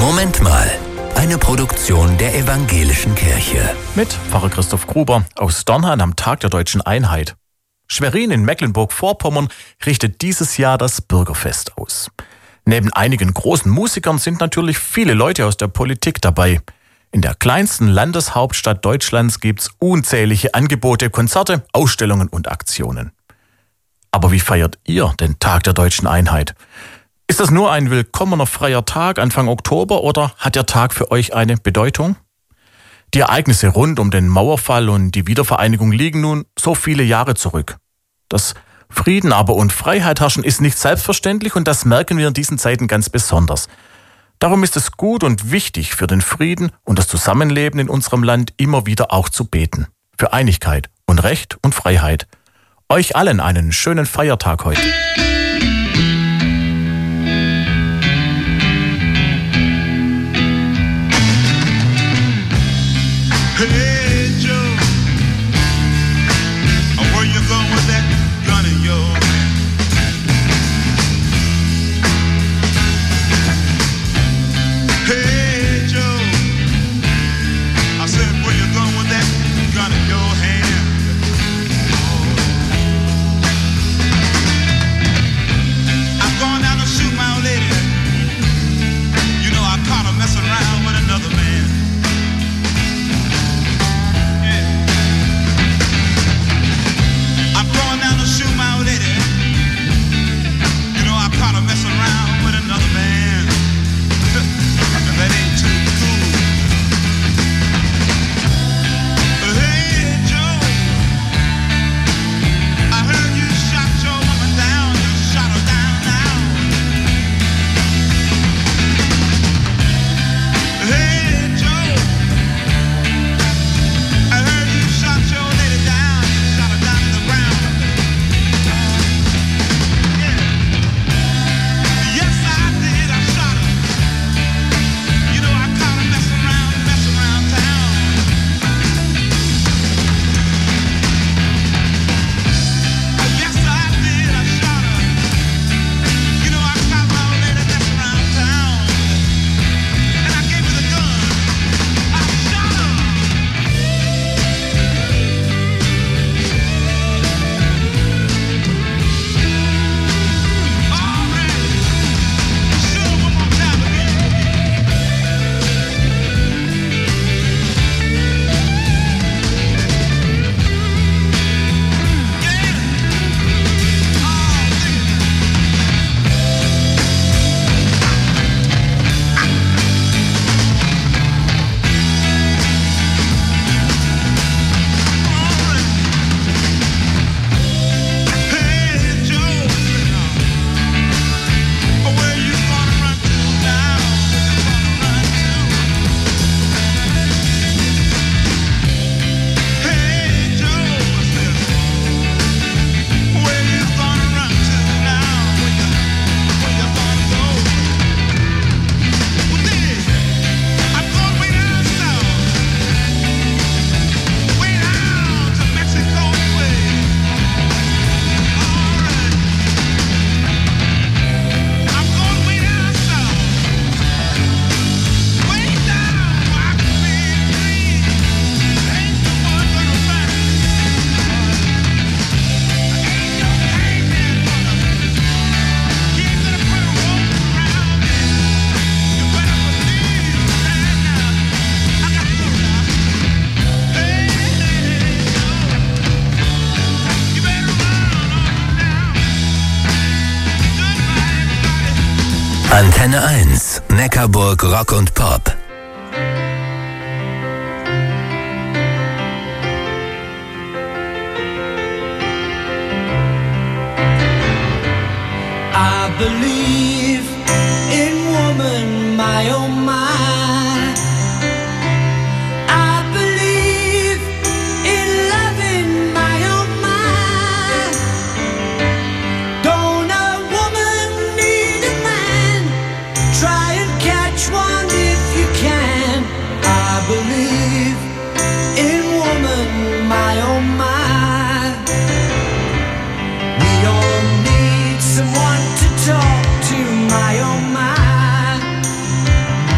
Moment mal. Eine Produktion der Evangelischen Kirche. Mit Pfarrer Christoph Gruber aus Dornheim am Tag der Deutschen Einheit. Schwerin in Mecklenburg-Vorpommern richtet dieses Jahr das Bürgerfest aus. Neben einigen großen Musikern sind natürlich viele Leute aus der Politik dabei. In der kleinsten Landeshauptstadt Deutschlands gibt's unzählige Angebote, Konzerte, Ausstellungen und Aktionen. Aber wie feiert ihr den Tag der Deutschen Einheit? Ist das nur ein willkommener freier Tag Anfang Oktober oder hat der Tag für euch eine Bedeutung? Die Ereignisse rund um den Mauerfall und die Wiedervereinigung liegen nun so viele Jahre zurück. Dass Frieden aber und Freiheit herrschen ist nicht selbstverständlich und das merken wir in diesen Zeiten ganz besonders. Darum ist es gut und wichtig für den Frieden und das Zusammenleben in unserem Land immer wieder auch zu beten. Für Einigkeit und Recht und Freiheit. Euch allen einen schönen Feiertag heute. Hey Joe, where you going with that gun of yours? Hey Joe, I said where you going with that gun in your hand? I'm going down to shoot my old lady. You know I caught her messing around with another man. Shoot my old lady. You know I caught her messing around with another man. That ain't too cool. Hey Joe, I heard you shot your woman down. You shot her down now. Hey Joe, I heard you shot your lady down. You shot her down to the ground. Antenne 1, Neckarburg Rock und Pop. I believe in woman, my oh my. I believe in loving, my oh my. Don't a woman need a man? Try and catch one if you can. I believe in woman, my oh my. We all need someone to talk to, my oh my.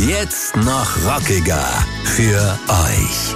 Jetzt noch rockiger für euch.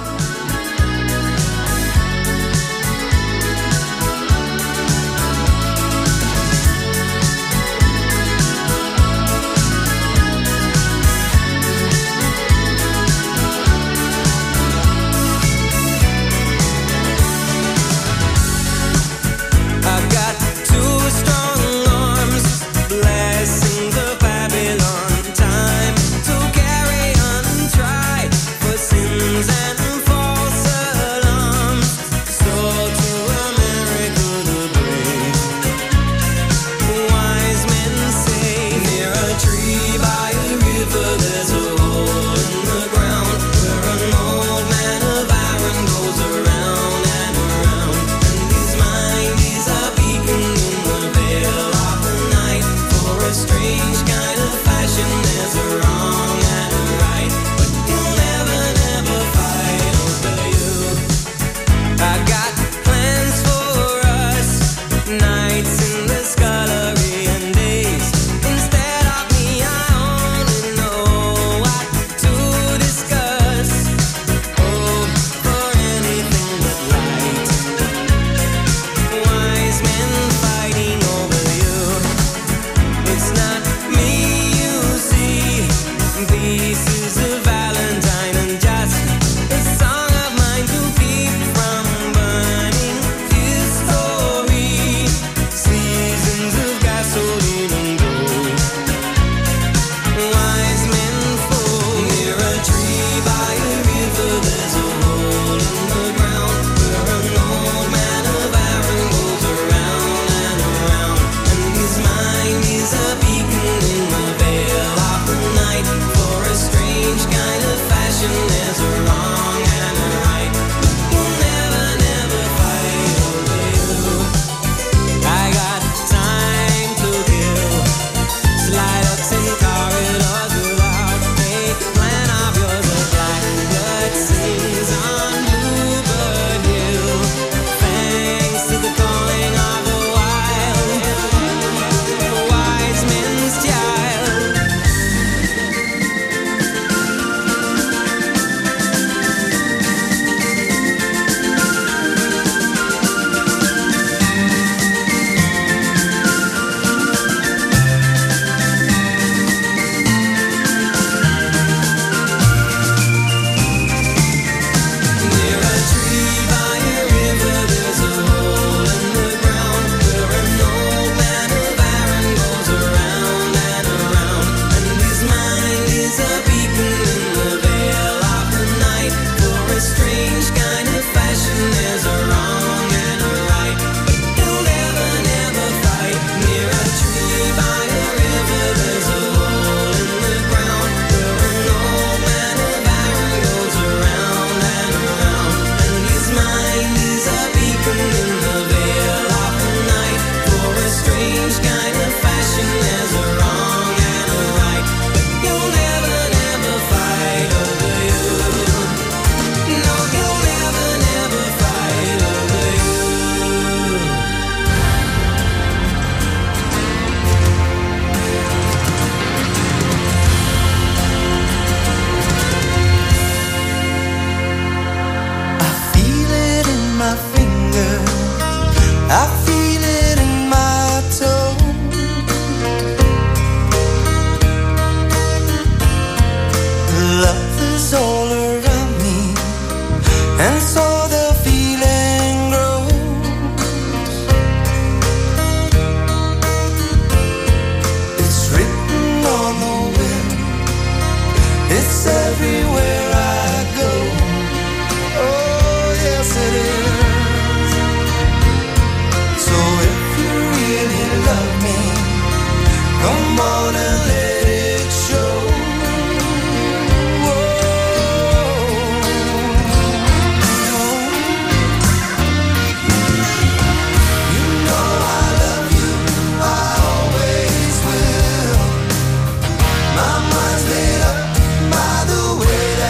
My mind's made up by the way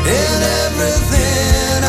in everything